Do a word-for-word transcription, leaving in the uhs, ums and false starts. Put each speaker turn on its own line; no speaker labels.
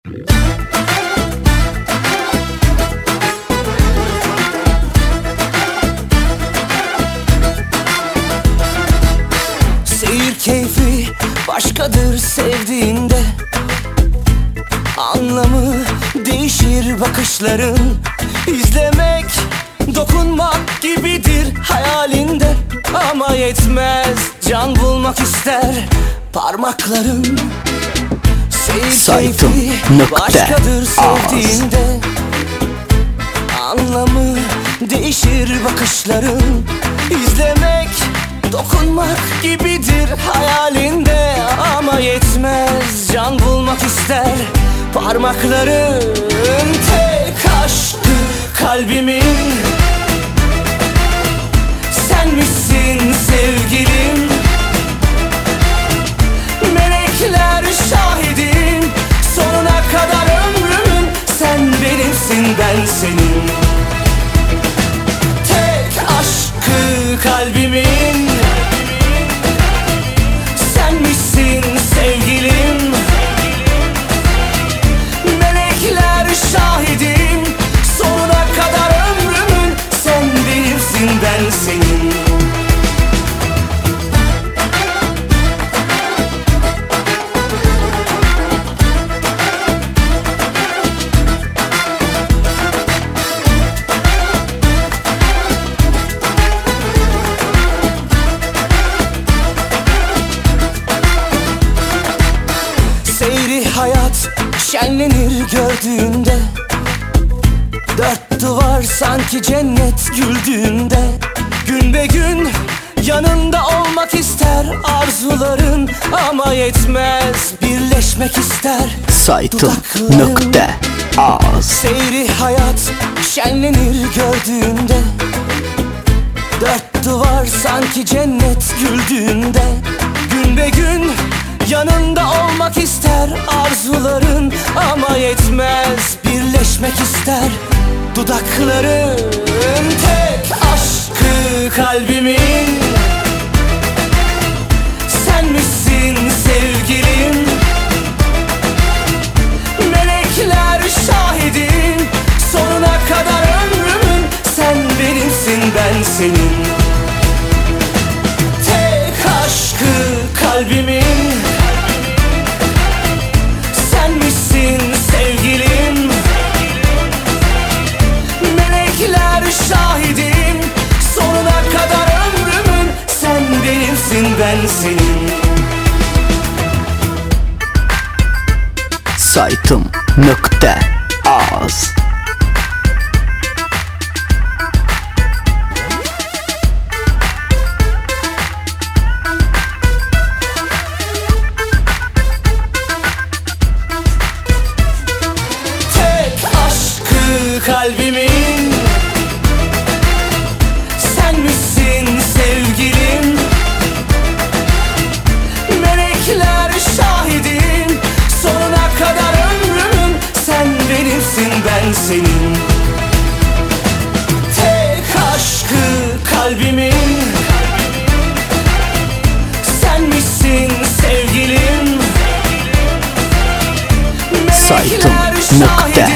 Seyir keyfi başkadır sevdiğinde, anlamı değişir bakışların. İzlemek, dokunmak gibidir hayalinde, ama yetmez, can bulmak ister parmakların. Seyir keyfi başkadır sevdiğinde, anlamı değişir bakışların. İzlemek, dokunmak gibidir hayalinde, ama yetmez, can bulmak ister parmakların. Tek aşkı kalbimin sen misin sevgilim? Melekler şahidim, sonuna kadar ömrümün sen benimsin, ben senin. Tek aşkı kalbimin sen misin sevgilim? Melekler şahidim, sonuna kadar ömrümün sen benimsin, ben senin. Seyri hayat şenlenir gördüğünde, dört duvar sanki cennet güldüğünde. Gün be gün yanında olmak ister arzuların, ama yetmez, birleşmek ister dudakların. Seyri hayat şenlenir gördüğünde, dört duvar sanki cennet güldüğünde. Gün be gün yanında olmak ister arzuların, ama yetmez, birleşmek ister dudakların. Tek aşkı kalbimin sen misin sevgilim? Melekler şahidim, sonuna kadar ömrümün sen benimsin, ben senin. Tek aşkı kalbimin sen misin sevgilim? Melekler şahidim, sonuna kadar ömrümün sen benimsin, ben senin.
Saytım nokta az.
Kalbimin sen misin sevgilim? Melekler şahidim, sonuna kadar ömrümün sen benimsin, ben senin. Tek aşkı kalbimin sen misin sevgilim?
Saytım nokta